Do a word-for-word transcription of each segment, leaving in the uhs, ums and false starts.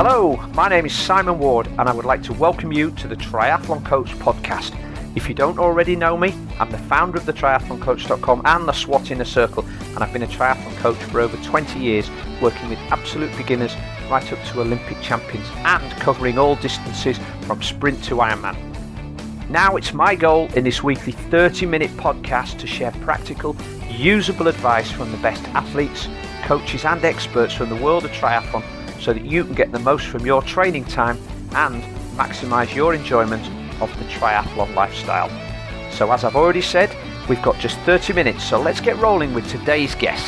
Hello, my name is Simon Ward and I would like to welcome you to the Triathlon Coach podcast. If you don't already know me, I'm the founder of the triathlon coach dot com and the SWAT Inner Circle, and I've been a triathlon coach for over twenty years, working with absolute beginners right up to Olympic champions and covering all distances from sprint to Ironman. Now it's my goal in this weekly thirty minute podcast to share practical, usable advice from the best athletes, coaches and experts from the world of triathlon so that you can get the most from your training time and maximise your enjoyment of the triathlon lifestyle. So as I've already said, we've got just thirty minutes, so let's get rolling with today's guest.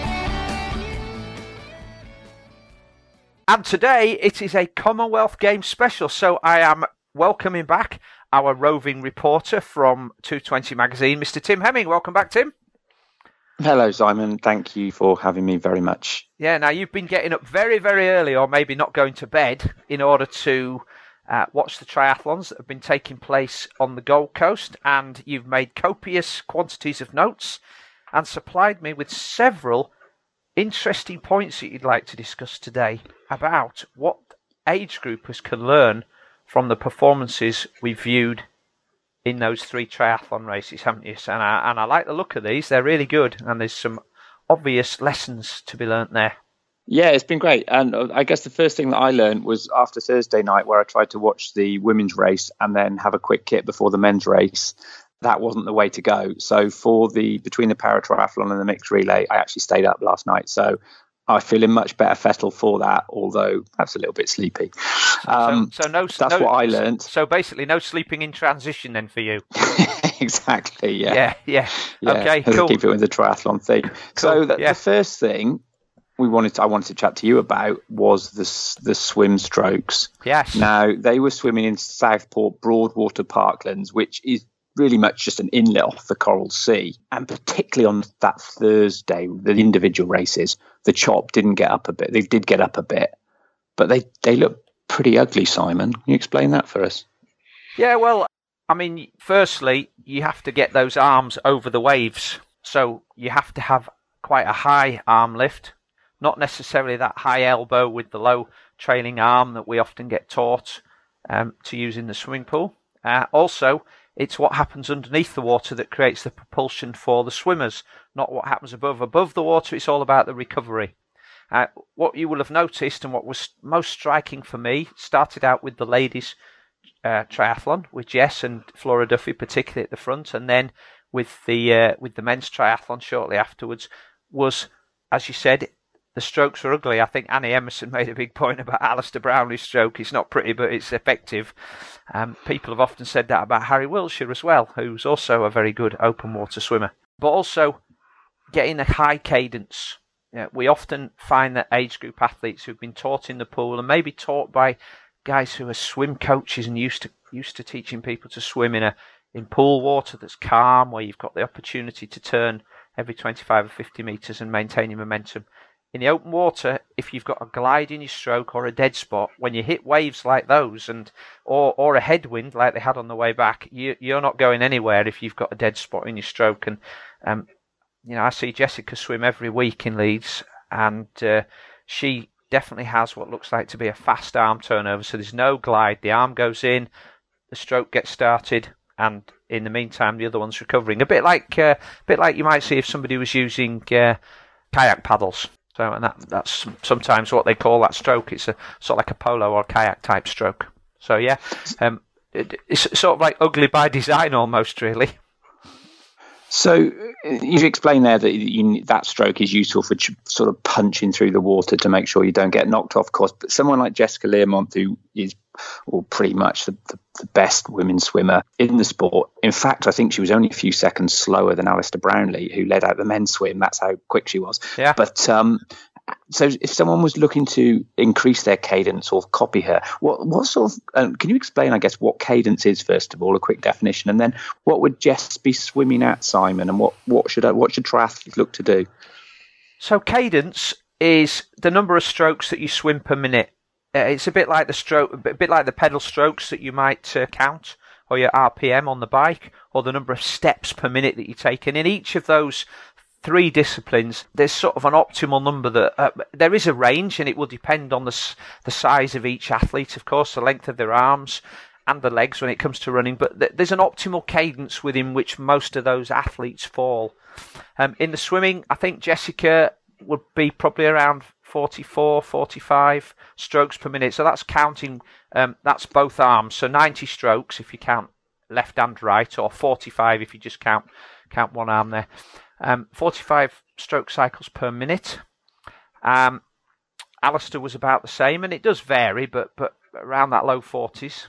And today it is a Commonwealth Games special, so I am welcoming back our roving reporter from two twenty magazine, Mister Tim Hemming. Welcome back, Tim. Hello, Simon. Thank you for having me very much. Yeah, now you've been getting up very, very early, or maybe not going to bed, in order to uh, watch the triathlons that have been taking place on the Gold Coast, and you've made copious quantities of notes and supplied me with several interesting points that you'd like to discuss today about what age groupers can learn from the performances we viewed in those three triathlon races, haven't you? And I, and I like the look of these. They're really good, and there's some obvious lessons to be learnt there. Yeah, it's been great. And I guess the first thing that I learned was after Thursday night, where I tried to watch the women's race and then have a quick kit before the men's race. That wasn't the way to go. So for the between the para triathlon and the mixed relay, I actually stayed up last night. So I feel in much better fettle for that, although that's a little bit sleepy. Um, so, so no, that's no, what I learned. So basically, no sleeping in transition then for you. Exactly. Yeah. Yeah. Yeah. yeah. Okay. Cool. Keep it with the triathlon thing. Cool. So the, yeah. the first thing we wanted, to, I wanted to chat to you about was the the swim strokes. Yes. Now they were swimming in Southport Broadwater Parklands, which is really much just an inlet off the Coral Sea. And particularly on that Thursday, the individual races, the chop didn't get up a bit. They did get up a bit, but they, they look pretty ugly, Simon. Can you explain that for us? Yeah, well, I mean, firstly, you have to get those arms over the waves. So you have to have quite a high arm lift, not necessarily that high elbow with the low trailing arm that we often get taught um, to use in the swimming pool. Uh, also, it's what happens underneath the water that creates the propulsion for the swimmers, not what happens above. Above the water, it's all about the recovery. Uh, what you will have noticed, and what was most striking for me, started out with the ladies' uh, triathlon, with Jess and Flora Duffy particularly at the front, and then with the uh, with the men's triathlon shortly afterwards, was, as you said, the strokes were ugly. I think Annie Emerson made a big point about Alistair Brownlee's stroke. It's not pretty, but it's effective. Um, people have often said that about Harry Wiltshire as well, who's also a very good open water swimmer. But also getting a high cadence. You know, we often find that age group athletes who've been taught in the pool and maybe taught by guys who are swim coaches and used to used to teaching people to swim in a in pool water that's calm, where you've got the opportunity to turn every twenty-five or fifty metres and maintain your momentum. In the open water, if you've got a glide in your stroke or a dead spot, when you hit waves like those, and or or a headwind like they had on the way back, you, you're not going anywhere if you've got a dead spot in your stroke. And um, you know, I see Jessica swim every week in Leeds, and uh, she definitely has what looks like to be a fast arm turnover. So there's no glide. The arm goes in, the stroke gets started, and in the meantime, the other one's recovering. A bit like uh, a bit like you might see if somebody was using uh, kayak paddles. So, and that, that's sometimes what they call that stroke. It's a sort of like a polo or kayak type stroke. So, yeah, um, it, it's sort of like ugly by design almost, really. So you explained there that you, that stroke is useful for ch- sort of punching through the water to make sure you don't get knocked off course. But someone like Jessica Learmont, who is well, pretty much the, the, the best women's swimmer in the sport. In fact, I think she was only a few seconds slower than Alistair Brownlee, who led out the men's swim. That's how quick she was. Yeah. But um, so if someone was looking to increase their cadence or copy her, what what sort of um, can you explain, I guess, what cadence is, first of all, a quick definition, and then what would Jess be swimming at, Simon, and what, what should what should triathletes look to do? So cadence is the number of strokes that you swim per minute. Uh, it's a bit like the stroke, a bit like the pedal strokes that you might uh, count, or your R P M on the bike, or the number of steps per minute that you take. And in each of those three disciplines, there's sort of an optimal number that uh, there is a range, and it will depend on the the size of each athlete, of course, the length of their arms and the legs when it comes to running. But th- there's an optimal cadence within which most of those athletes fall. Um, in the swimming, I think Jessica would be probably around forty-four, forty-five strokes per minute. So that's counting, um, that's both arms. So ninety strokes if you count left and right, or forty-five if you just count count one arm there. Um, forty-five stroke cycles per minute. Um, Alistair was about the same, and it does vary, but but around that low forties.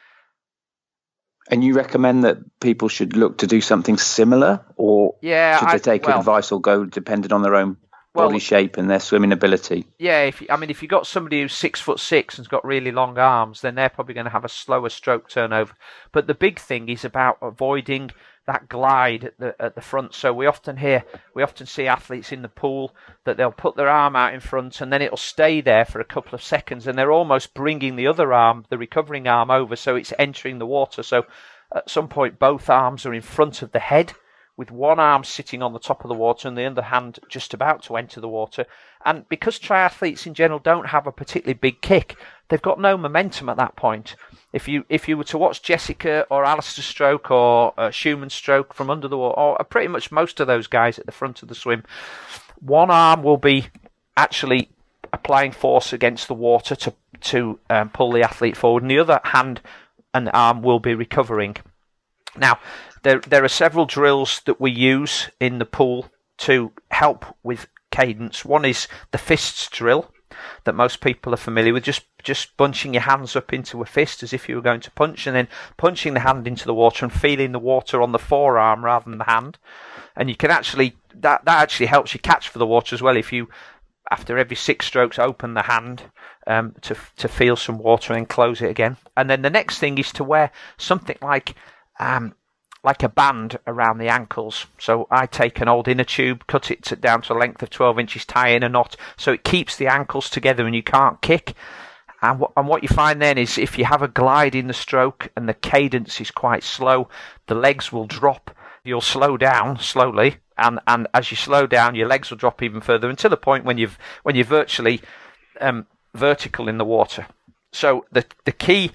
And you recommend that people should look to do something similar, or yeah, should they I, take well, advice or go dependent on their own body well, shape and their swimming ability? Yeah, if I mean, if you've got somebody who's six foot six and's got really long arms, then they're probably going to have a slower stroke turnover. But the big thing is about avoiding that glide at the at the front. So we often hear, we often see athletes in the pool that they'll put their arm out in front and then it'll stay there for a couple of seconds, and they're almost bringing the other arm, the recovering arm, over, so it's entering the water. So at some point, both arms are in front of the head, with one arm sitting on the top of the water and the other hand just about to enter the water. And because triathletes in general don't have a particularly big kick, they've got no momentum at that point. If you if you were to watch Jessica or Alistair stroke or uh, Schumann stroke from under the water, or pretty much most of those guys at the front of the swim, one arm will be actually applying force against the water to, to um, pull the athlete forward, and the other hand and arm will be recovering. Now, there there are several drills that we use in the pool to help with cadence. One is the fists drill that most people are familiar with, just just bunching your hands up into a fist as if you were going to punch, and then punching the hand into the water and feeling the water on the forearm rather than the hand. And you can actually, that, that actually helps you catch for the water as well, if you, after every six strokes, open the hand um, to to feel some water and then close it again. And then the next thing is to wear something like um, like a band around the ankles. So I take an old inner tube, cut it to, down to a length of twelve inches, tie in a knot, so it keeps the ankles together and you can't kick. And what, and what you find then is if you have a glide in the stroke and the cadence is quite slow, the legs will drop. You'll slow down slowly, and, and as you slow down, your legs will drop even further until the point when you've when you're virtually um, vertical in the water. So the the key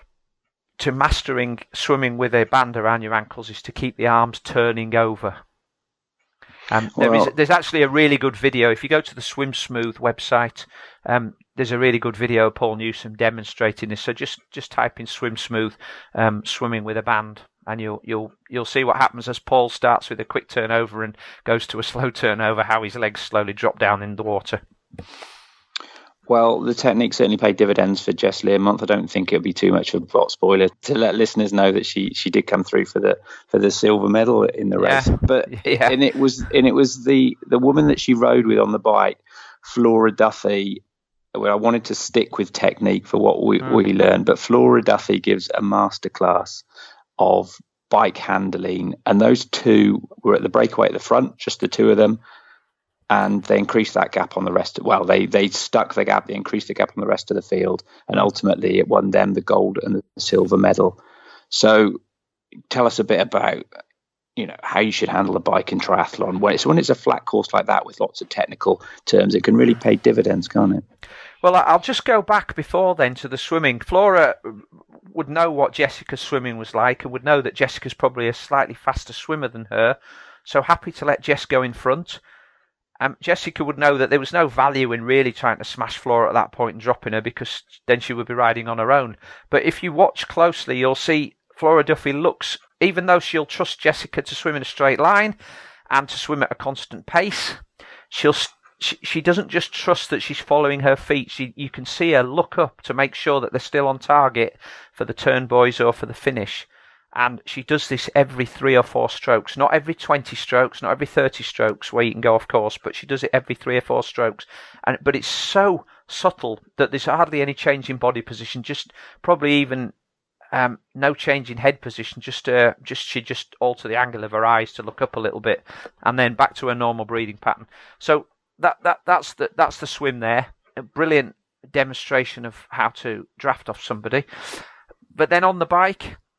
to mastering swimming with a band around your ankles is to keep the arms turning over. Um, there well, is, there's actually a really good video. If you go to the Swim Smooth website, um, there's a really good video of Paul Newsome demonstrating this. So just, just type in Swim Smooth, um, swimming with a band, and you'll you'll you'll see what happens as Paul starts with a quick turnover and goes to a slow turnover, how his legs slowly drop down in the water. Well, the technique certainly paid dividends for Jess Learmonth. I don't think it'll be too much of a plot spoiler to let listeners know that she she did come through for the for the silver medal in the race. Yeah. But yeah. and it was and it was the the woman that she rode with on the bike, Flora Duffy. Where I wanted to stick with technique for what we mm. we learned, but Flora Duffy gives a masterclass of bike handling, and those two were at the breakaway at the front, just the two of them. And they increased that gap on the rest. Of, well, they they stuck the gap, they increased the gap on the rest of the field, and ultimately it won them the gold and the silver medal. So, tell us a bit about, you know, how you should handle a bike in triathlon. When it's when it's a flat course like that with lots of technical terms, it can really pay dividends, can't it? Well, I'll just go back before then to the swimming. Flora would know what Jessica's swimming was like, and would know that Jessica's probably a slightly faster swimmer than her. So happy to let Jess go in front. Um, Jessica would know that there was no value in really trying to smash Flora at that point and dropping her, because then she would be riding on her own. But if you watch closely, you'll see Flora Duffy looks, even though she'll trust Jessica to swim in a straight line and to swim at a constant pace, she'll she, she doesn't just trust that she's following her feet. She, you can see her look up to make sure that they're still on target for the turn buoys or for the finish. And she does this every three or four strokes, not every twenty strokes, not every thirty strokes where you can go off course, but she does it every three or four strokes. And but it's so subtle that there's hardly any change in body position, just probably even um, no change in head position. Just uh, just she just alter the angle of her eyes to look up a little bit, and then back to her normal breathing pattern. So that that that's the that's the swim there. A brilliant demonstration of how to draft off somebody. But then on the bike,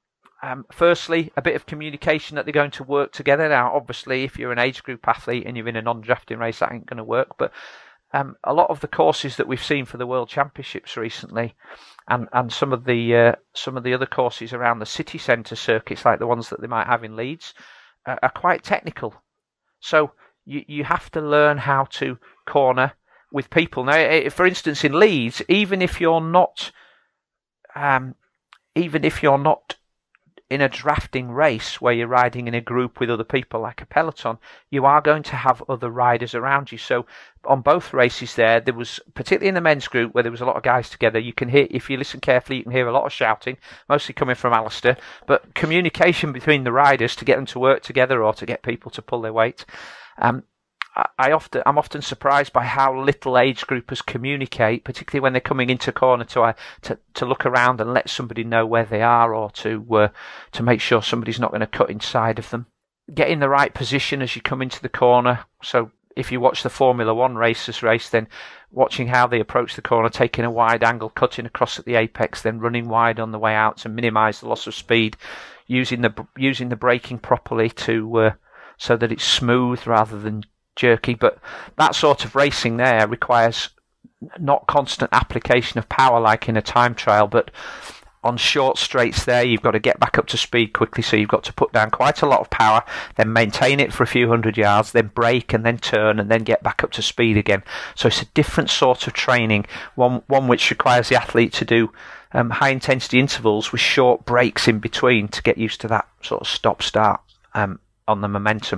Um, firstly, a bit of communication that they're going to work together. Now, obviously, if you're an age group athlete and you're in a non-drafting race, that ain't going to work. But um, a lot of the courses that we've seen for the World Championships recently, and, and some of the uh, some of the other courses around the city centre circuits, like the ones that they might have in Leeds, uh, are quite technical. So you you have to learn how to corner with people. Now, for instance, in Leeds, even if you're not, um, even if you're not in a drafting race where you're riding in a group with other people like a peloton, you are going to have other riders around you. So on both races there, there was, particularly in the men's group where there was a lot of guys together, you can hear, if you listen carefully, you can hear a lot of shouting, mostly coming from Alistair, but communication between the riders to get them to work together or to get people to pull their weight. Um, I often, I'm often surprised by how little age groupers communicate, particularly when they're coming into corner to uh, to to look around and let somebody know where they are, or to uh, to make sure somebody's not going to cut inside of them. Get in the right position as you come into the corner. So if you watch the Formula One racers race, then watching how they approach the corner, taking a wide angle, cutting across at the apex, then running wide on the way out to minimise the loss of speed, using the using the braking properly to uh, so that it's smooth rather than jerky. But that sort of racing there requires not constant application of power like in a time trial, but on short straights there you've got to get back up to speed quickly, so you've got to put down quite a lot of power, then maintain it for a few hundred yards, then brake and then turn and then get back up to speed again. So it's a different sort of training, one one which requires the athlete to do um, high intensity intervals with short breaks in between to get used to that sort of stop start um, on the momentum.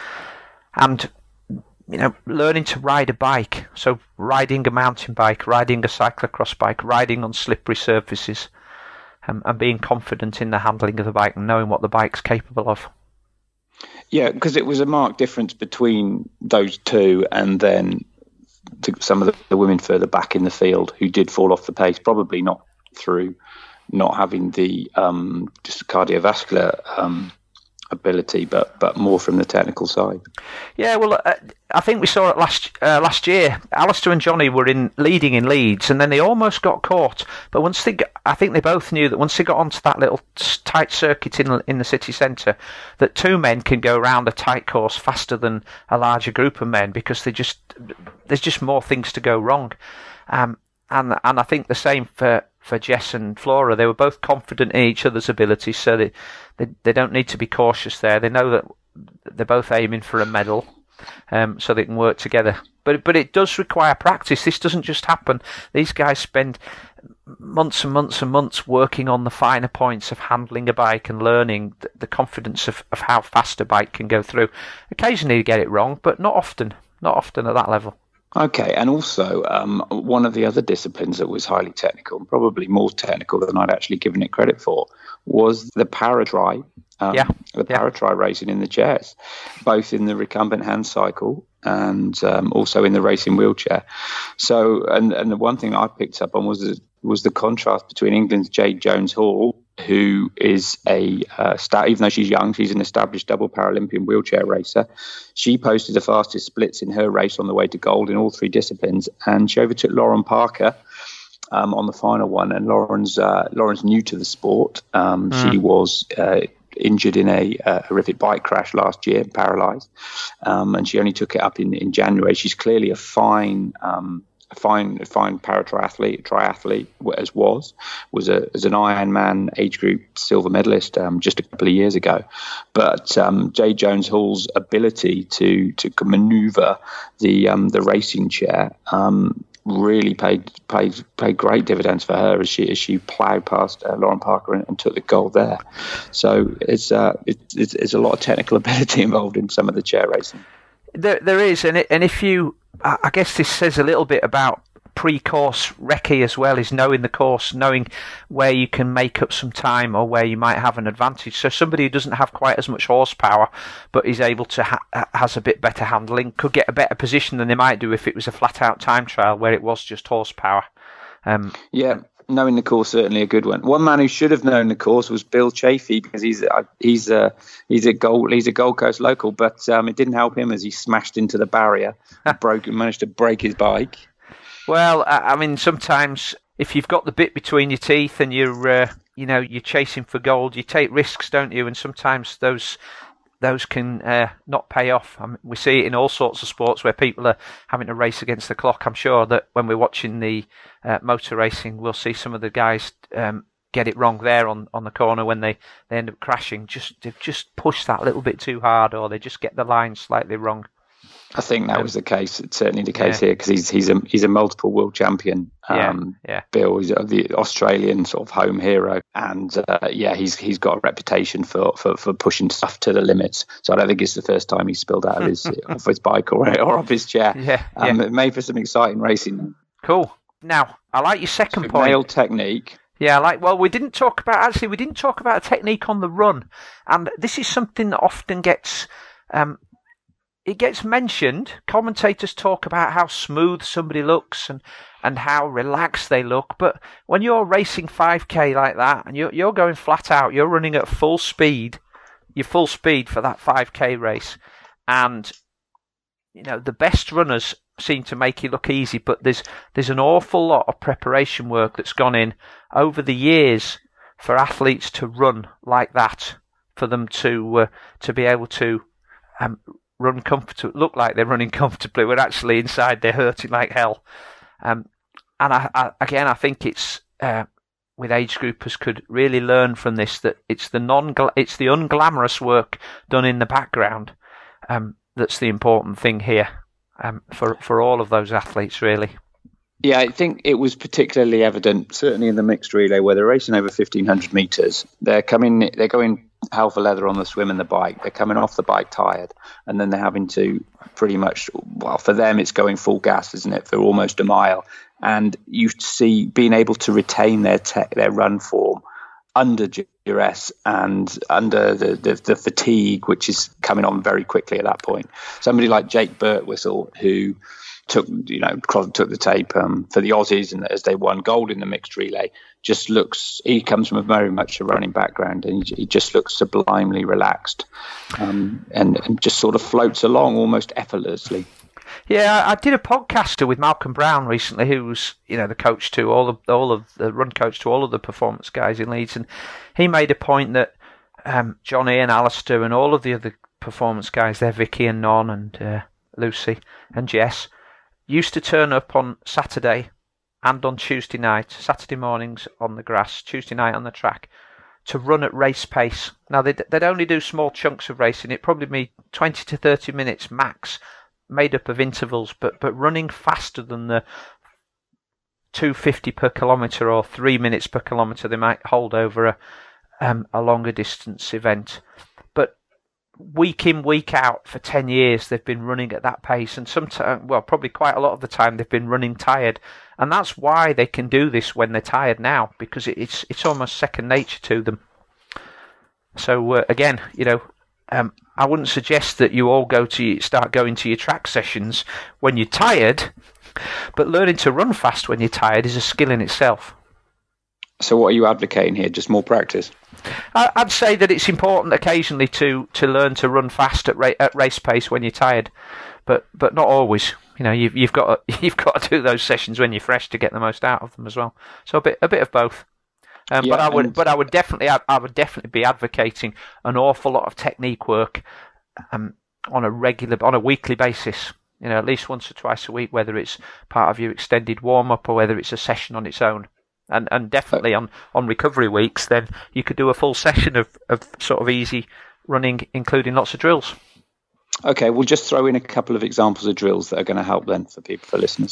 And you know, learning to ride a bike, so riding a mountain bike, riding a cyclocross bike, riding on slippery surfaces, um, and being confident in the handling of the bike and knowing what the bike's capable of. Yeah, because it was a marked difference between those two and then to some of the, the women further back in the field who did fall off the pace, probably not through not having the um, just cardiovascular um ability, but but more from the technical side. Yeah, well, uh, I think we saw it last uh, last year. Alistair and Johnny were in leading in Leeds, and then they almost got caught. But once they, got, I think they both knew that once they got onto that little tight circuit in in the city centre, that two men can go around a tight course faster than a larger group of men, because they just there's just more things to go wrong. Um, and and I think the same for. For Jess and Flora, they were both confident in each other's abilities, so they, they they don't need to be cautious there. They know that they're both aiming for a medal, um, so they can work together. But but it does require practice. This doesn't just happen. These guys spend months and months and months working on the finer points of handling a bike and learning the, the confidence of, of how fast a bike can go through. Occasionally you get it wrong, but not often. Not often at that level. Okay, and also um, one of the other disciplines that was highly technical, and probably more technical than I'd actually given it credit for, was the para-tri, um, yeah. the para-tri yeah. racing in the chairs, both in the recumbent hand cycle and um, also in the racing wheelchair. So, and, and the one thing I picked up on was the, was the contrast between England's Jade Jones-Hall, who is a uh, stat, even though she's young, she's an established double Paralympian wheelchair racer. She posted the fastest splits in her race on the way to gold in all three disciplines, and she overtook Lauren Parker um, on the final one. And Lauren's uh, Lauren's new to the sport. Um, mm. She was uh, injured in a uh, horrific bike crash last year, paralysed, um, and she only took it up in, in January. She's clearly a fine. Um, A fine, fine para triathlete, triathlete as was was a as an Ironman age group silver medalist um, just a couple of years ago. But um, Jade Jones-Hall's ability to to manoeuvre the um, the racing chair um, really paid paid paid great dividends for her as she as she ploughed past uh, Lauren Parker and, and took the gold there. So it's uh it, it's, it's a lot of technical ability involved in some of the chair racing. There there is, and it, and if you. I guess this says a little bit about pre-course recce as well, is knowing the course, knowing where you can make up some time or where you might have an advantage. So somebody who doesn't have quite as much horsepower but is able to ha- has a bit better handling could get a better position than they might do if it was a flat-out time trial where it was just horsepower. Um, yeah. Knowing the course, certainly a good one. One man who should have known the course was Bill Chafee, because he's a, he's a he's a Gold he's a Gold Coast local, but um, it didn't help him as he smashed into the barrier, and broke and managed to break his bike. Well, I, I mean, sometimes if you've got the bit between your teeth and you're uh, you know, you're chasing for gold. You take risks, don't you? And sometimes those those can uh, not pay off. I mean, we see it in all sorts of sports where people are having to race against the clock. I'm sure that when we're watching the uh, motor racing, we'll see some of the guys um, get it wrong there on, on the corner when they, they end up crashing. Just they've just pushed that little bit too hard, or they just get the line slightly wrong. I think that was the case. It's certainly the case yeah. here because he's he's a he's a multiple world champion. Um, yeah, yeah. Bill is the Australian sort of home hero, and uh, yeah, he's he's got a reputation for, for, for pushing stuff to the limits. So I don't think it's the first time he's spilled out of his off his bike or or off his chair. Yeah, um, yeah. It made for some exciting racing. Cool. Now I like your second so point. Male technique. Yeah, like well, we didn't talk about actually we didn't talk about a technique on the run, and this is something that often gets. Um, It gets mentioned. Commentators talk about how smooth somebody looks and, and how relaxed they look. But when you're racing five K like that and you're, you're going flat out, you're running at full speed, you're full speed for that five K race. And, you know, the best runners seem to make it look easy, but there's there's an awful lot of preparation work that's gone in over the years for athletes to run like that, for them to uh, to be able to um, run comfort look like they're running comfortably, when actually inside they're hurting like hell. Um, and I, I, again, I think it's uh, with age groupers could really learn from this that it's the non it's the unglamorous work done in the background um, that's the important thing here um, for for all of those athletes, really. Yeah, I think it was particularly evident, certainly in the mixed relay, where they're racing over fifteen hundred meters. They're coming, they're going hell for leather on the swim and the bike. They're coming off the bike tired, and then they're having to pretty much, well, for them, it's going full gas, isn't it, for almost a mile. And you see being able to retain their te- their run form under duress and under the, the, the fatigue, which is coming on very quickly at that point. Somebody like Jake Birtwistle, who took, you know, took the tape um, for the Aussies, and as they won gold in the mixed relay, just looks, he comes from a very much a running background, and he, he just looks sublimely relaxed um, and, and just sort of floats along almost effortlessly. Yeah, I did a podcaster with Malcolm Brown recently, who's, you know, the coach to all of all of the run coach to all of the performance guys in Leeds, and he made a point that um, Johnny and Alistair and all of the other performance guys there, Vicky and Non and uh, Lucy and Jess, used to turn up on Saturday and on Tuesday night, Saturday mornings on the grass, Tuesday night on the track, to run at race pace. Now, they'd, they'd only do small chunks of racing. It'd probably be twenty to thirty minutes max, made up of intervals, but, but running faster than the two fifty per kilometre or three minutes per kilometre they might hold over a, um, a longer distance event. But week in, week out for ten years, they've been running at that pace, and sometimes, well, probably quite a lot of the time, they've been running tired, and that's why they can do this when they're tired now, because it's it's almost second nature to them. So uh, again, you know, um, I wouldn't suggest that you all go to start going to your track sessions when you're tired, but learning to run fast when you're tired is a skill in itself. So what are you advocating here? Just more practice? I'd say that it's important occasionally to, to learn to run fast at, ra- at race pace when you're tired, but but not always. You know, you've you've got to, you've got to do those sessions when you're fresh to get the most out of them as well. So a bit a bit of both. Um, yeah, but I would and... but I would definitely I would definitely be advocating an awful lot of technique work um, on a regular on a weekly basis. You know, at least once or twice a week, whether it's part of your extended warm up or whether it's a session on its own. And and definitely on, on recovery weeks, then you could do a full session of, of sort of easy running, including lots of drills. Okay, we'll just throw in a couple of examples of drills that are going to help then for people, for listeners.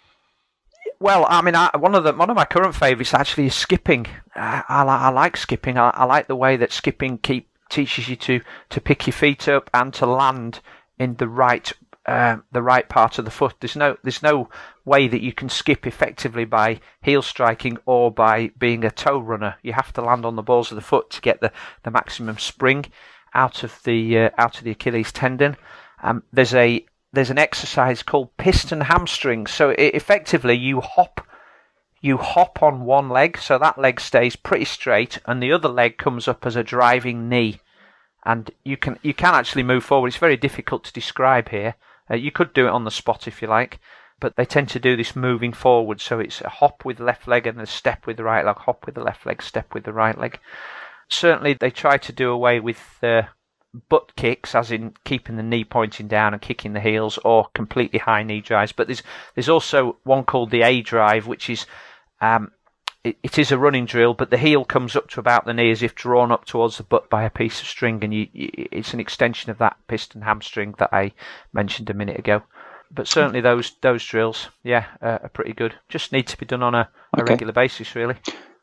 Well, I mean, I, one of the one of my current favourites actually is skipping. I, I, I like skipping. I, I like the way that skipping keep teaches you to, to pick your feet up and to land in the right uh, the right part of the foot. There's no there's no way that you can skip effectively by heel striking or by being a toe runner. You have to land on the balls of the foot to get the, the maximum spring out of the uh, out of the Achilles tendon. Um, there's a there's an exercise called piston hamstring. So it, effectively you hop you hop on one leg, so that leg stays pretty straight, and the other leg comes up as a driving knee, and you can you can actually move forward. It's very difficult to describe here. Uh, you could do it on the spot if you like. but they tend to do this moving forward. So it's a hop with the left leg and a step with the right leg, hop with the left leg, step with the right leg. Certainly they try to do away with uh, butt kicks, as in keeping the knee pointing down and kicking the heels, or completely high knee drives. But there's there's also one called the A drive, which is um, it, it is a running drill, but the heel comes up to about the knee as if drawn up towards the butt by a piece of string, and you, you, it's an extension of that piston hamstring that I mentioned a minute ago. But certainly those those drills, yeah, uh, are pretty good. Just need to be done on a, a okay. regular basis, really.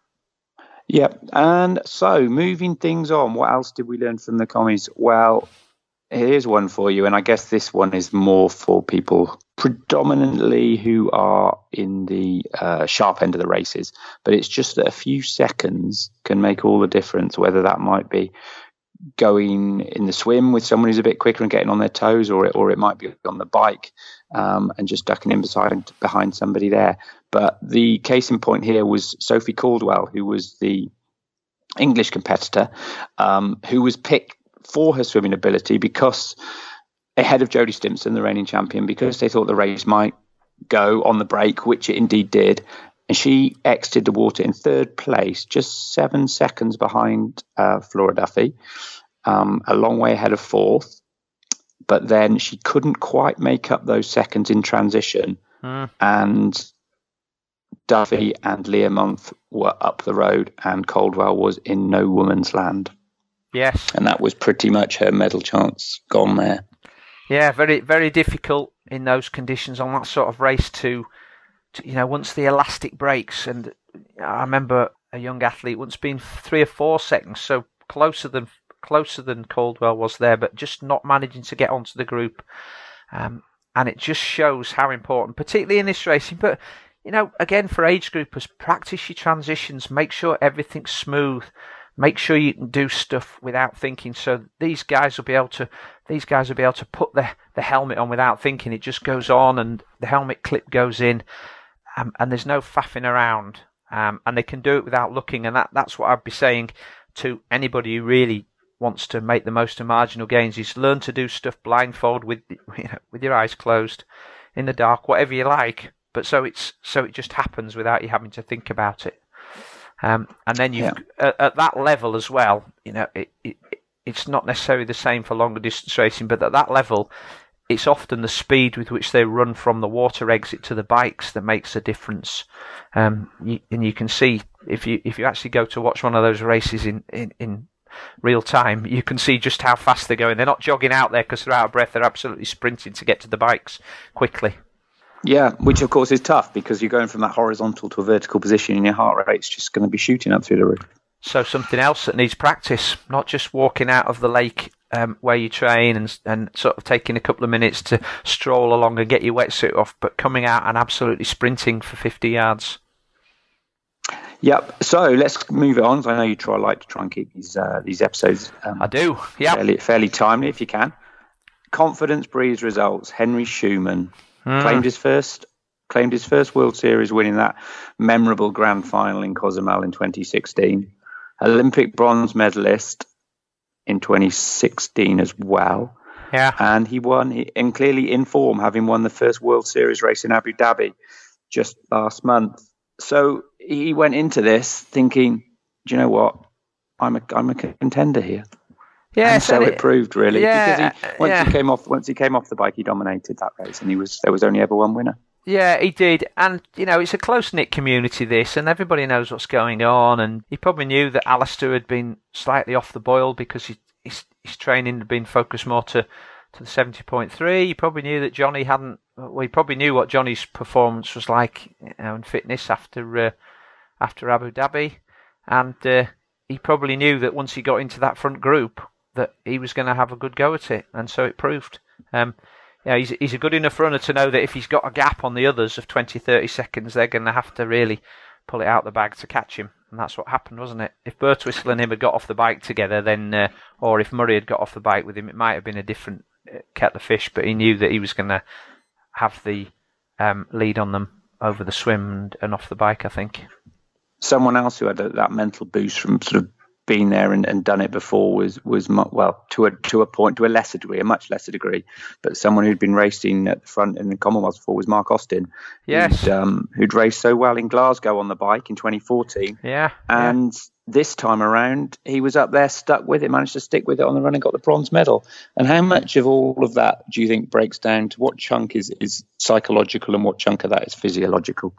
Yep. And so, moving things on, what else did we learn from the commies? Well, here's one for you, and I guess this one is more for people predominantly who are in the uh, sharp end of the races. But it's just that a few seconds can make all the difference, whether that might be going in the swim with someone who's a bit quicker and getting on their toes, or it, or it might be on the bike um, and just ducking in beside behind somebody there. But the case in point here was Sophie Caldwell, who was the English competitor, um, who was picked for her swimming ability because ahead of Jodie Stimpson, the reigning champion, because they thought the race might go on the break, which it indeed did. And she exited the water in third place, just seven seconds behind uh, Flora Duffy, um, a long way ahead of fourth. But then she couldn't quite make up those seconds in transition. Mm. And Duffy and Learmonth were up the road, and Caldwell was in no woman's land. Yes. And that was pretty much her medal chance gone there. Yeah, very, very difficult in those conditions on that sort of race to... You know, once the elastic breaks, and I remember a young athlete once being three or four seconds, so closer than closer than Caldwell was there, but just not managing to get onto the group. Um, and it just shows how important, particularly in this racing. But you know, again, for age groupers, practice your transitions, make sure everything's smooth, make sure you can do stuff without thinking. So these guys will be able to these guys will be able to put the the helmet on without thinking. It just goes on, and the helmet clip goes in. Um, and there's no faffing around, um, and they can do it without looking, and that, that's what I'd be saying to anybody who really wants to make the most of marginal gains, is learn to do stuff blindfold with you know, with your eyes closed, in the dark, whatever you like, but so it's so it just happens without you having to think about it. Um, and then you yeah. at, at that level as well, you know, it, it it's not necessarily the same for longer distance racing, but at that level, it's often the speed with which they run from the water exit to the bikes that makes a difference. Um, you, and you can see, if you if you actually go to watch one of those races in, in, in real time, you can see just how fast they're going. They're not jogging out there because they're out of breath. They're absolutely sprinting to get to the bikes quickly. Yeah, which of course is tough because you're going from that horizontal to a vertical position and your heart rate's just going to be shooting up through the roof. So something else that needs practice, not just walking out of the lake Um, where you train and and sort of taking a couple of minutes to stroll along and get your wetsuit off, but coming out and absolutely sprinting for fifty yards. Yep. So let's move it on. I know you try like to try and keep these uh, these episodes. Um, I do. Yeah. Fairly, fairly timely if you can. Confidence breeds results. Henry Schumann mm. claimed his first claimed his first World Series win in that memorable grand final in Cozumel in twenty sixteen. Olympic bronze medalist in twenty sixteen as well. Yeah. And he won, he, and clearly in form, having won the first World Series race in Abu Dhabi just last month. So he went into this thinking, do you know what? I'm a I'm a contender here. Yeah, and so it, it proved really. Yeah, because he, once yeah. he came off once he came off the bike, he dominated that race, and he was there was only ever one winner. Yeah, he did. And, you know, it's a close-knit community, this, and everybody knows what's going on. And he probably knew that Alistair had been slightly off the boil because he, his, his training had been focused more to, to the seventy point three. He probably knew that Johnny hadn't... Well, he probably knew what Johnny's performance was like, you know, in fitness after uh, after Abu Dhabi. And uh, he probably knew that once he got into that front group, that he was going to have a good go at it. And so it proved. Um Yeah, he's he's a good enough runner to know that if he's got a gap on the others of twenty, thirty seconds, they're going to have to really pull it out the bag to catch him. And that's what happened, wasn't it? If Birtwistle and him had got off the bike together, then, uh, or if Murray had got off the bike with him, it might have been a different uh, kettle of fish. But he knew that he was going to have the um, lead on them over the swim and, and off the bike, I think. Someone else who had a, that mental boost from sort of been there and, and done it before was was mu- well to a to a point, to a lesser degree, a much lesser degree, but someone who'd been racing at the front in the Commonwealth before was Mark Austin. Yes, who'd, um, who'd raced so well in Glasgow on the bike in twenty fourteen. Yeah, and yeah. this time around he was up there, stuck with it, managed to stick with it on the run and got the bronze medal. And how much of all of that do you think breaks down to what chunk is is psychological and what chunk of that is physiological?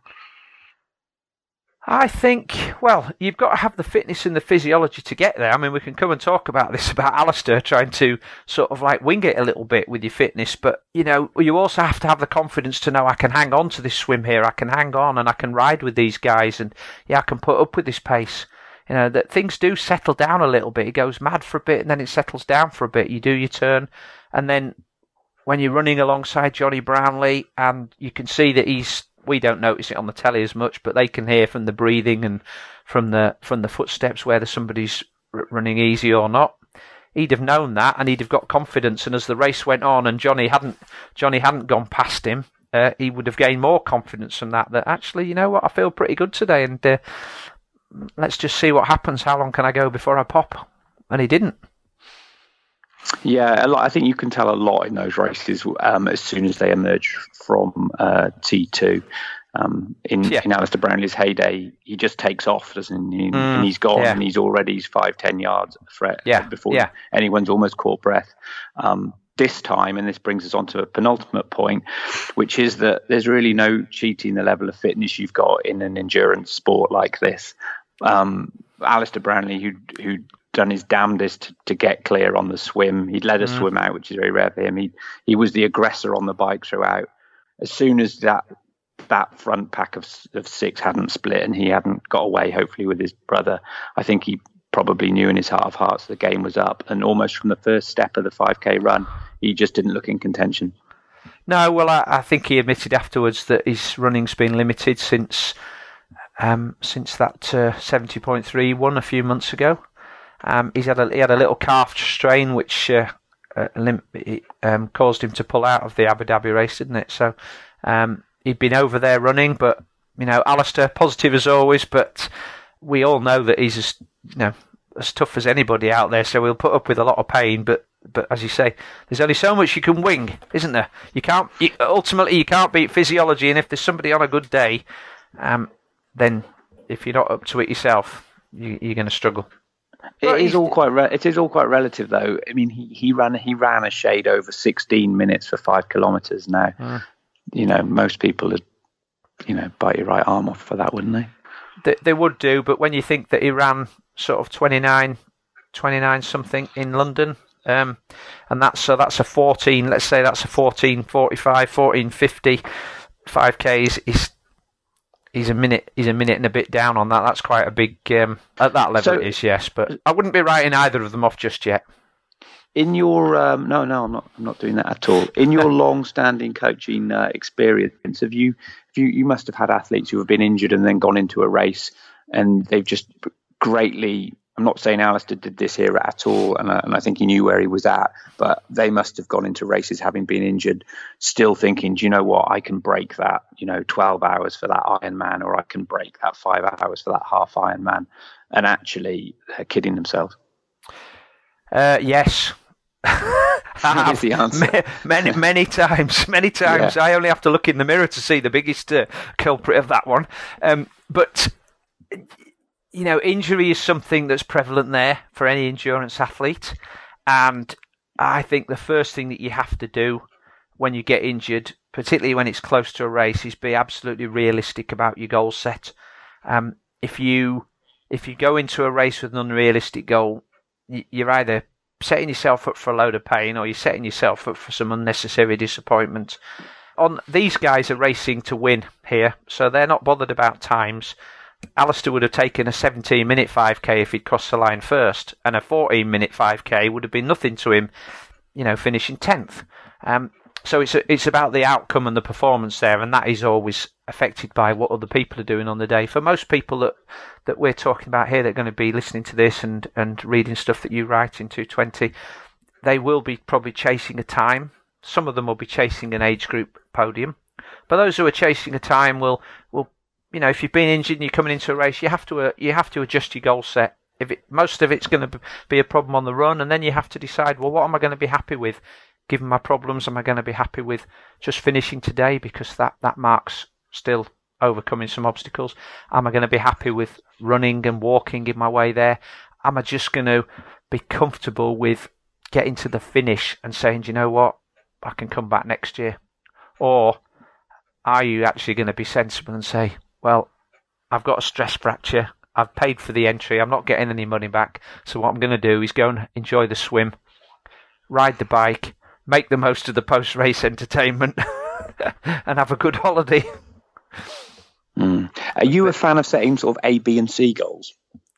I think, well, you've got to have the fitness and the physiology to get there. I mean, we can come and talk about this about Alistair trying to sort of like wing it a little bit with your fitness, but, you know, you also have to have the confidence to know I can hang on to this swim here, I can hang on and I can ride with these guys and, yeah, I can put up with this pace. You know, that things do settle down a little bit. It goes mad for a bit and then it settles down for a bit. You do your turn and then when you're running alongside Johnny Brownlee and you can see that he's, we don't notice it on the telly as much, but they can hear from the breathing and from the from the footsteps whether somebody's r- running easy or not. He'd have known that, and he'd have got confidence. And as the race went on, and Johnny hadn't Johnny hadn't gone past him, uh, he would have gained more confidence from that. That actually, you know what, I feel pretty good today, and uh, let's just see what happens. How long can I go before I pop? And he didn't. Yeah, a lot, I think you can tell a lot in those races um, as soon as they emerge from uh, T two. Um, in, yeah. in Alistair Brownlee's heyday, he just takes off, doesn't he? Mm, and he's gone, yeah. and he's already five, ten yards at the threat yeah. before yeah. anyone's almost caught breath. Um, this time, and this brings us on to a penultimate point, which is that there's really no cheating the level of fitness you've got in an endurance sport like this. Um, Alistair Brownlee, who who done his damnedest to, to get clear on the swim. He'd let us mm. swim out, which is very rare for him. He he was the aggressor on the bike throughout. As soon as that that front pack of of six hadn't split and he hadn't got away, hopefully with his brother, I think he probably knew in his heart of hearts the game was up. And almost from the first step of the five K run, he just didn't look in contention. No, well, I, I think he admitted afterwards that his running's been limited since um, since that uh, seventy point three won a few months ago. Um, he's had a he had a little calf strain which uh, uh, limp, um, caused him to pull out of the Abu Dhabi race, didn't it? So um, he'd been over there running, but you know, Alistair positive as always. But we all know that he's as you know as tough as anybody out there. So we'll put up with a lot of pain. But but as you say, there's only so much you can wing, isn't there? You can't you, ultimately you can't beat physiology. And if there's somebody on a good day, um, then if you're not up to it yourself, you, you're going to struggle. It is all quite. Re- it is all quite relative, though. I mean, he, he ran he ran a shade over sixteen minutes for five kilometres. Now, mm. you know, most people would, you know, bite your right arm off for that, wouldn't they? they? They would do, but when you think that he ran sort of twenty-nine, twenty-nine something in London, um, and that's so that's a fourteen. Let's say that's a fourteen forty-five, fourteen fifty, five Ks. Is He's a minute. He's a minute and a bit down on that. That's quite a big. Um, at that level, so, it is, yes. But I wouldn't be writing either of them off just yet. In your um, no, no, I'm not. I'm not doing that at all. In your long-standing coaching uh, experience, have you, have you? You must have had athletes who have been injured and then gone into a race, and they've just greatly. I'm not saying Alistair did this here at all, and I, and I think he knew where he was at, but they must have gone into races having been injured, still thinking, do you know what, I can break that, you know, twelve hours for that Ironman, or I can break that five hours for that half Ironman, and actually they're kidding themselves. Uh, yes. That is the answer. Many, many times, many times. Yeah. I only have to look in the mirror to see the biggest uh, culprit of that one. Um, but... You know, injury is something that's prevalent there for any endurance athlete. And I think the first thing that you have to do when you get injured, particularly when it's close to a race, is be absolutely realistic about your goal set. Um, if you if you go into a race with an unrealistic goal, you're either setting yourself up for a load of pain or you're setting yourself up for some unnecessary disappointment. On these guys are racing to win here, so they're not bothered about times. Alistair would have taken a seventeen minute five K if he'd crossed the line first, and a fourteen minute five K would have been nothing to him, you know, finishing tenth. Um, so it's a, it's about the outcome and the performance there, and that is always affected by what other people are doing on the day. For most people that, that we're talking about here that are going to be listening to this and, and reading stuff that you write in two twenty, they will be probably chasing a time. Some of them will be chasing an age group podium. But those who are chasing a time will will you know, if you've been injured and you're coming into a race, you have to uh, you have to adjust your goal set if it, most of it's going to be a problem on the run, and then you have to decide, well, what am I going to be happy with? Given my problems, am I going to be happy with just finishing today because that, that marks still overcoming some obstacles? Am I going to be happy with running and walking in my way there? Am I just going to be comfortable with getting to the finish and saying, do you know what, I can come back next year? Or are you actually going to be sensible and say, well, I've got a stress fracture, I've paid for the entry, I'm not getting any money back, so what I'm going to do is go and enjoy the swim, ride the bike, make the most of the post-race entertainment and have a good holiday. Mm. Are you a fan of setting sort of A, B and C goals?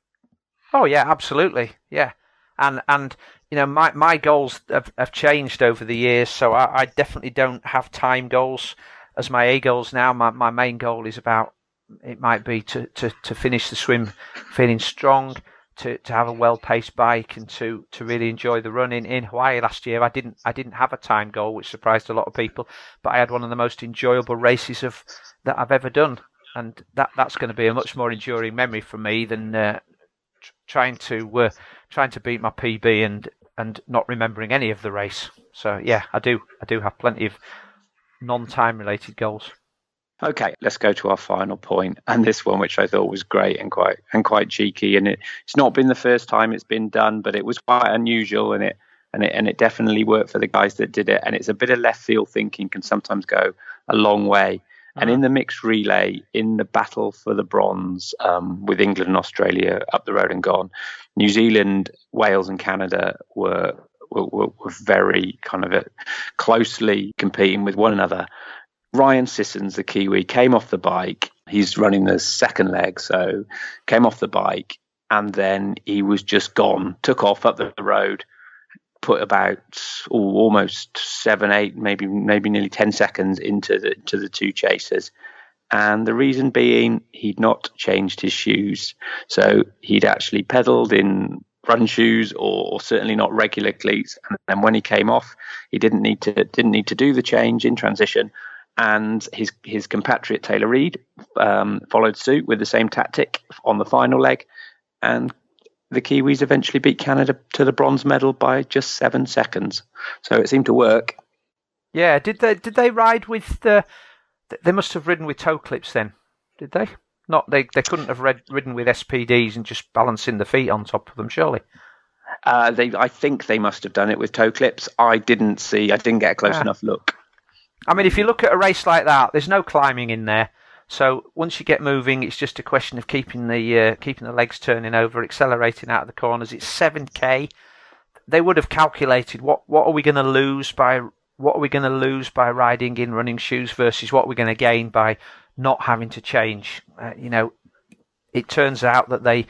Oh, yeah, absolutely. Yeah. And, and you know, my, my goals have, have changed over the years, so I, I definitely don't have time goals as my A goals now. My, my main goal is about, it might be to, to, to finish the swim feeling strong, to, to have a well-paced bike, and to, to really enjoy the run. In, in Hawaii last year, I didn't I didn't have a time goal, which surprised a lot of people, but I had one of the most enjoyable races of that I've ever done, and that, that's going to be a much more enduring memory for me than uh, tr- trying to uh, trying to beat my P B and and not remembering any of the race. So yeah, I do I do have plenty of non-time related goals. Okay, let's go to our final point, and this one, which I thought was great and quite and quite cheeky. And it, it's not been the first time it's been done, but it was quite unusual, and it and it and it definitely worked for the guys that did it. And it's a bit of left field thinking can sometimes go a long way. And in the mixed relay, in the battle for the bronze, um, with England and Australia up the road and gone, New Zealand, Wales, and Canada were were, were very kind of closely competing with one another. Ryan Sissons, the Kiwi, came off the bike. He's running the second leg, so came off the bike, and then he was just gone. Took off up the road, put about oh, almost seven, eight, maybe maybe nearly ten seconds into the to the two chasers. And the reason being, he'd not changed his shoes, so he'd actually pedalled in run shoes, or, or certainly not regular cleats. And then when he came off, he didn't need to didn't need to do the change in transition. And his his compatriot Taylor Reid um, followed suit with the same tactic on the final leg, and the Kiwis eventually beat Canada to the bronze medal by just seven seconds. So it seemed to work. Yeah, did they did they ride with the? They must have ridden with toe clips then, did they? Not they they couldn't have read, ridden with S P Ds and just balancing the feet on top of them, surely. Uh, they I think they must have done it with toe clips. I didn't see. I didn't get a close yeah. enough look. I mean, if you look at a race like that, there's no climbing in there. So once you get moving, it's just a question of keeping the uh, keeping the legs turning over, accelerating out of the corners. It's seven K. They would have calculated what what are we going to lose by what are we going to lose by riding in running shoes versus what we're going to gain by not having to change. Uh, you know, it turns out that they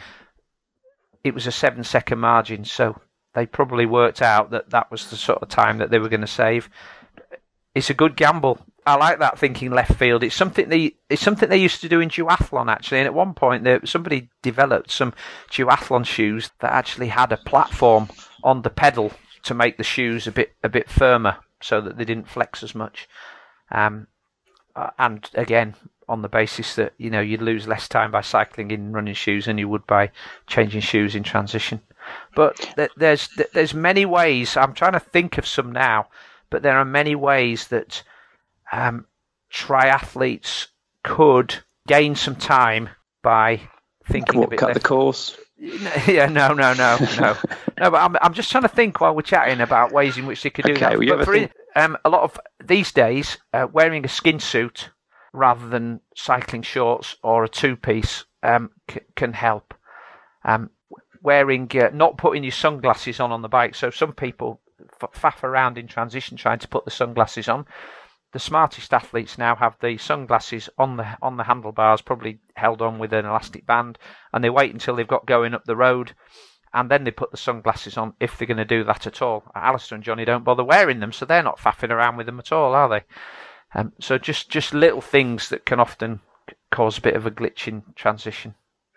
it was a seven second margin, so they probably worked out that that was the sort of time that they were going to save. It's a good gamble. I like that thinking left field. It's something they it's something they used to do in duathlon actually. And at one point, there, somebody developed some duathlon shoes that actually had a platform on the pedal to make the shoes a bit a bit firmer, so that they didn't flex as much. Um, and again, on the basis that you know you'd lose less time by cycling in running shoes than you would by changing shoes in transition. But th- there's th- there's many ways. I'm trying to think of some now. But there are many ways that um, triathletes could gain some time by thinking what, a bit. Cut left. the course. Yeah, no, no, no, no, no. But I'm I'm just trying to think while we're chatting about ways in which they could do okay, that. Well, but for think... in, um, a lot of these days, uh, wearing a skin suit rather than cycling shorts or a two-piece um, c- can help. Um, wearing, uh, not putting your sunglasses on on the bike. So some people faff around in transition trying to put the sunglasses on. The smartest athletes now have the sunglasses on the on the handlebars, probably held on with an elastic band, and they wait until they've got going up the road, and then they put the sunglasses on if they're going to do that at all. Alistair and Johnny don't bother wearing them, so they're not faffing around with them at all, are they? Um, so just, just little things that can often cause a bit of a glitch in transition.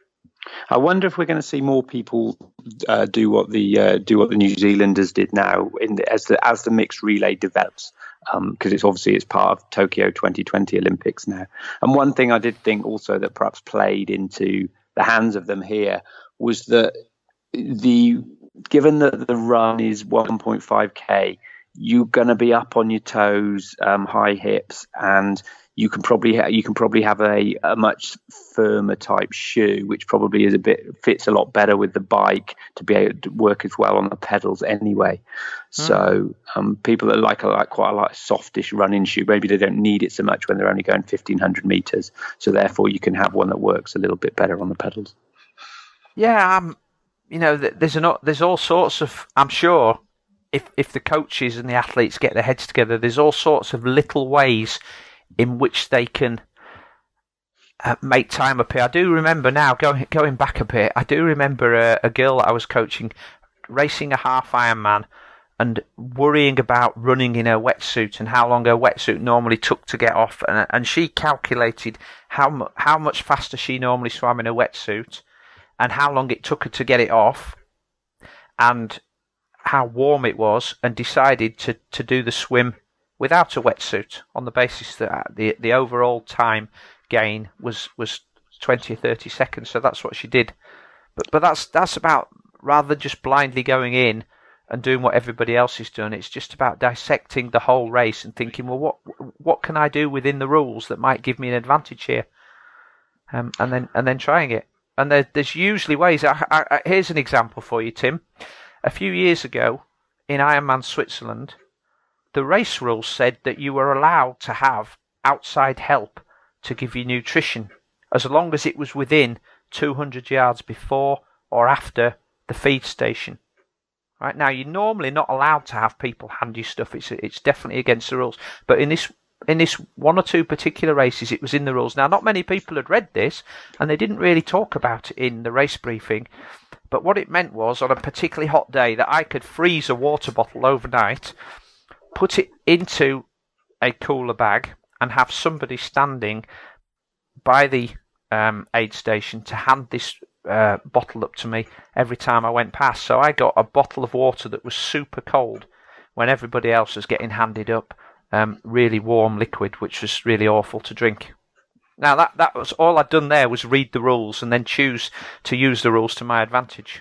I wonder if we're going to see more people uh, do what the uh, do what the New Zealanders did now in the, as the as the mixed relay develops, because um, it's obviously it's part of Tokyo twenty twenty Olympics now. And one thing I did think also that perhaps played into the hands of them here was that the given that the run is one point five K, you're going to be up on your toes, um, high hips, and you can probably ha- you can probably have a, a much firmer type shoe, which probably is a bit fits a lot better with the bike to be able to work as well on the pedals anyway. Mm. So um, people that like a like quite a like softish running shoe, maybe they don't need it so much when they're only going fifteen hundred meters. So therefore, you can have one that works a little bit better on the pedals. Yeah, um, you know, there's an there's all sorts of I'm sure. If if the coaches and the athletes get their heads together, there's all sorts of little ways in which they can uh, make time appear. I do remember now, going going back a bit, I do remember a, a girl that I was coaching racing a half Ironman and worrying about running in her wetsuit and how long her wetsuit normally took to get off. And, and she calculated how, mu- how much faster she normally swam in her wetsuit and how long it took her to get it off and how warm it was, and decided to, to do the swim without a wetsuit on the basis that the the overall time gain was, was twenty or thirty seconds. So that's what she did. But but that's that's about, rather than just blindly going in and doing what everybody else is doing, it's just about dissecting the whole race and thinking, well, what what can I do within the rules that might give me an advantage here? Um, and then and then trying it. And there, there's usually ways. I, I, I, here's an example for you, Tim. A few years ago, in Ironman Switzerland, the race rules said that you were allowed to have outside help to give you nutrition, as long as it was within two hundred yards before or after the feed station. Right now, you're normally not allowed to have people hand you stuff. It's it's definitely against the rules. But in this in this one or two particular races, it was in the rules. Now, not many people had read this, and they didn't really talk about it in the race briefing. But what it meant was, on a particularly hot day, that I could freeze a water bottle overnight, put it into a cooler bag, and have somebody standing by the um, aid station to hand this uh, bottle up to me every time I went past. So I got a bottle of water that was super cold when everybody else was getting handed up um, really warm liquid, which was really awful to drink. Now, that, that was all I'd done there, was read the rules and then choose to use the rules to my advantage.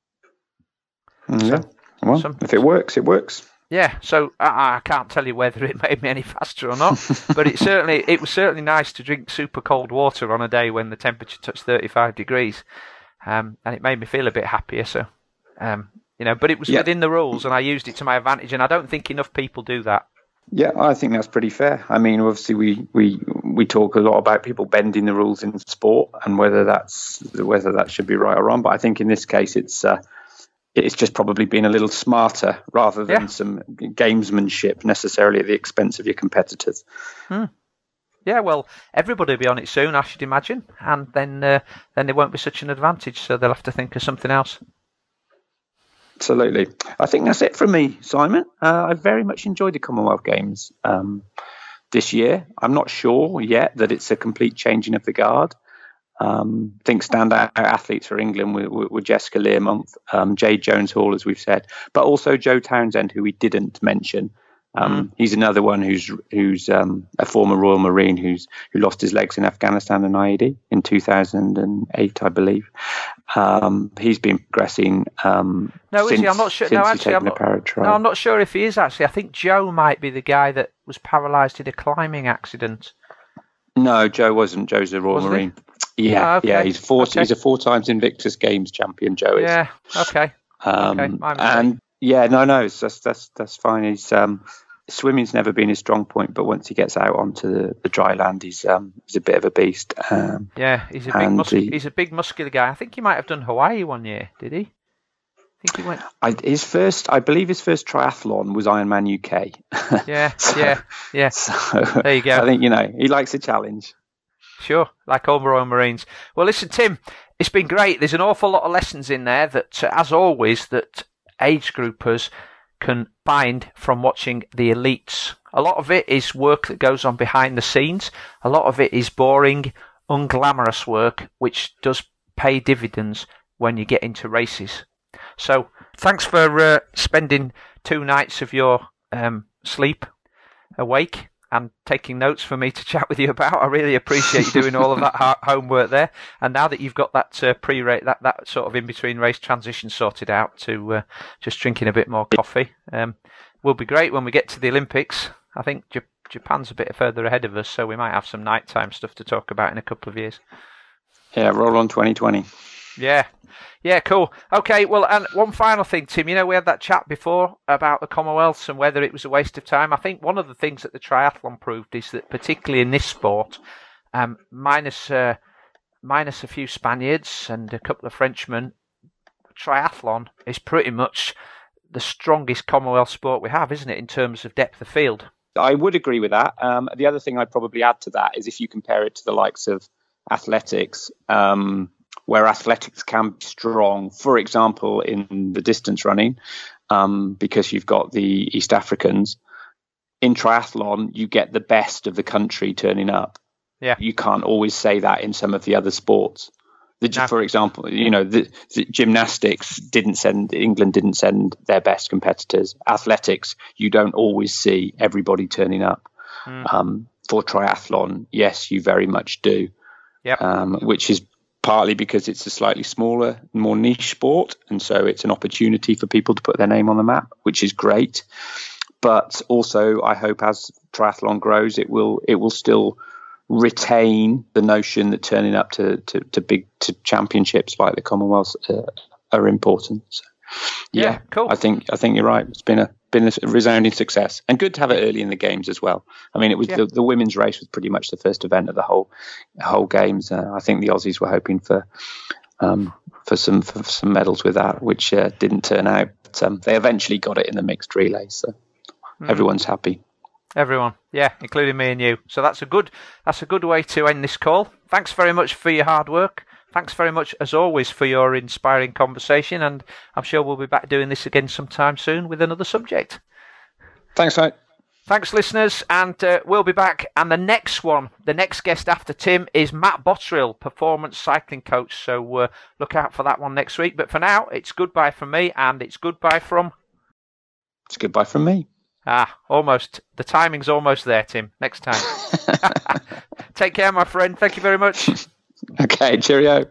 Yeah. So, well, some, if it works, it works. Yeah, so I, I can't tell you whether it made me any faster or not, but it certainly it was certainly nice to drink super cold water on a day when the temperature touched thirty-five degrees, um, and it made me feel a bit happier. So, um, you know, but it was yeah. within the rules, and I used it to my advantage, and I don't think enough people do that. Yeah, I think that's pretty fair. I mean, obviously, we, we we talk a lot about people bending the rules in sport and whether that's whether that should be right or wrong. But I think in this case, it's uh, it's just probably being a little smarter rather than yeah. some gamesmanship necessarily at the expense of your competitors. Hmm. Yeah, well, everybody will be on it soon, I should imagine, and then uh, then there won't be such an advantage. So they'll have to think of something else. Absolutely. I think that's it from me, Simon. Uh, I very much enjoyed the Commonwealth Games um, this year. I'm not sure yet that it's a complete changing of the guard. Um, I think standout athletes for England were, were, were Jessica Learmonth, um, Jade Jones-Hall, as we've said, but also Joe Townsend, who we didn't mention. Um, mm. He's another one who's who's um, a former Royal Marine who's who lost his legs in Afghanistan and I E D in two thousand eight, I believe. Um, he's been progressing. Um, no, since, is he? I'm not sure. No, actually, I'm not, no, I'm not sure if he is. Actually, I think Joe might be the guy that was paralysed in a climbing accident. No, Joe wasn't. Joe's a Royal wasn't Marine. He? Yeah, oh, okay. yeah. He's four. Okay. He's a four times Invictus Games champion. Joe is. Yeah. Okay. Um, okay. And. Yeah, no, no, it's that's that's that's fine. He's um, swimming's never been his strong point, but once he gets out onto the, the dry land, he's um, he's a bit of a beast. Um, yeah, he's a big mus- he, he's a big muscular guy. I think he might have done Hawaii one year. Did he? I think he went. I, his first, I believe, his first triathlon was Ironman U K. Yeah, so, yeah, yeah. So, there you go. I think you know he likes a challenge. Sure, like all Royal Marines. Well, listen, Tim, it's been great. There's an awful lot of lessons in there that, uh, as always, that age groupers can find from watching the elites. A lot of it is work that goes on behind the scenes. A lot of it is boring, unglamorous work, which does pay dividends when you get into races. So thanks for uh, spending two nights of your um, sleep awake and taking notes for me to chat with you about. I really appreciate you doing all of that ha- homework there. And now that you've got that uh, pre-race, that, that sort of in-between race transition sorted out to uh, just drinking a bit more coffee, um, will be great when we get to the Olympics. I think J- Japan's a bit further ahead of us, so we might have some nighttime stuff to talk about in a couple of years. Yeah, roll on twenty twenty. Yeah. Yeah, cool. Okay, well, and one final thing, Tim. You know, we had that chat before about the Commonwealths and whether it was a waste of time. I think one of the things that the triathlon proved is that, particularly in this sport, um, minus uh, minus a few Spaniards and a couple of Frenchmen, triathlon is pretty much the strongest Commonwealth sport we have, isn't it, in terms of depth of field? I would agree with that. Um, the other thing I'd probably add to that is if you compare it to the likes of athletics, um, where athletics can be strong, for example, in the distance running, um, because you've got the East Africans. In triathlon, you get the best of the country turning up. Yeah, you can't always say that in some of the other sports. The, no. For example, you know, the, the gymnastics didn't send England didn't send their best competitors. Athletics, you don't always see everybody turning up. Mm. Um, for triathlon, yes, you very much do. Yeah, um, which is partly because it's a slightly smaller, more niche sport, and so it's an opportunity for people to put their name on the map, which is great. But also, I hope as triathlon grows, it will it will still retain the notion that turning up to to, to big to championships like the Commonwealth uh, are important. So, yeah, yeah, cool. I think I think you're right. It's been a been a resounding success, and good to have it early in the games as well. I mean, it was yeah. the, the women's race was pretty much the first event of the whole whole games. Uh, I think the Aussies were hoping for um, for some for some medals with that, which uh, didn't turn out. But, um, they eventually got it in the mixed relay, so mm. everyone's happy. Everyone, yeah, including me and you. So that's a good that's a good way to end this call. Thanks very much for your hard work. Thanks very much, as always, for your inspiring conversation, and I'm sure we'll be back doing this again sometime soon with another subject. Thanks, mate. Thanks, listeners, and uh, we'll be back. And the next one, the next guest after Tim, is Matt Botterill, performance cycling coach. So uh, look out for that one next week. But for now, it's goodbye from me, and it's goodbye from... It's goodbye from me. Ah, almost. The timing's almost there, Tim. Next time. Take care, my friend. Thank you very much. Okay, cheerio.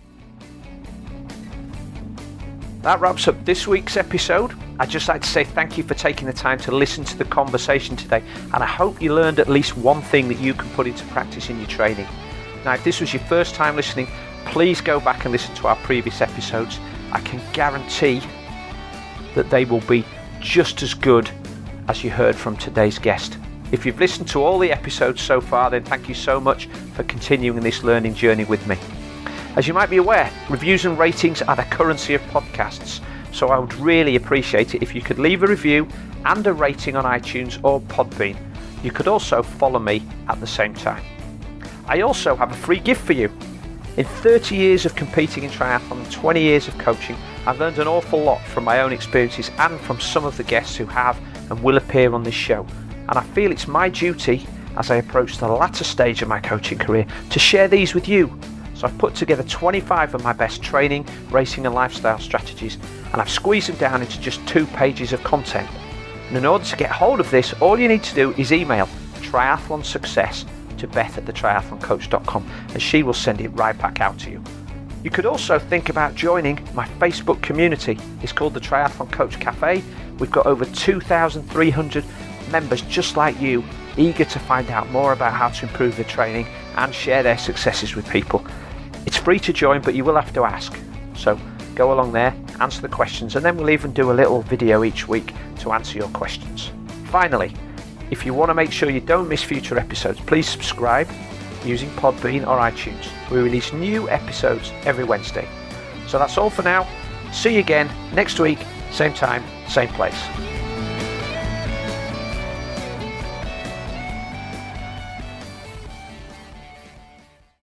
That wraps up this week's episode. I'd just like to say thank you for taking the time to listen to the conversation today, and I hope you learned at least one thing that you can put into practice in your training. Now, if this was your first time listening, please go back and listen to our previous episodes. I can guarantee that they will be just as good as you heard from today's guest. If you've listened to all the episodes so far, then thank you so much for continuing this learning journey with me. As you might be aware, reviews and ratings are the currency of podcasts, so I would really appreciate it if you could leave a review and a rating on iTunes or Podbean. You could also follow me at the same time. I also have a free gift for you. In thirty years of competing in triathlon and twenty years of coaching, I've learned an awful lot from my own experiences and from some of the guests who have and will appear on this show. And I feel it's my duty, as I approach the latter stage of my coaching career, to share these with you. So I've put together twenty-five of my best training, racing and lifestyle strategies, and I've squeezed them down into just two pages of content. And in order to get hold of this, all you need to do is email triathlon success to Beth at the triathlon coach dot com, and she will send it right back out to you. You could also think about joining my Facebook community. It's called the Triathlon Coach Cafe. We've got over two thousand three hundred members just like you, eager to find out more about how to improve their training and share their successes with people. It's free to join, but you will have to ask. So go along there, answer the questions, and then we'll even do a little video each week to answer your questions. Finally, if you want to make sure you don't miss future episodes, please subscribe using Podbean or iTunes. We release new episodes every Wednesday. So that's all for now. See you again next week, same time, same place.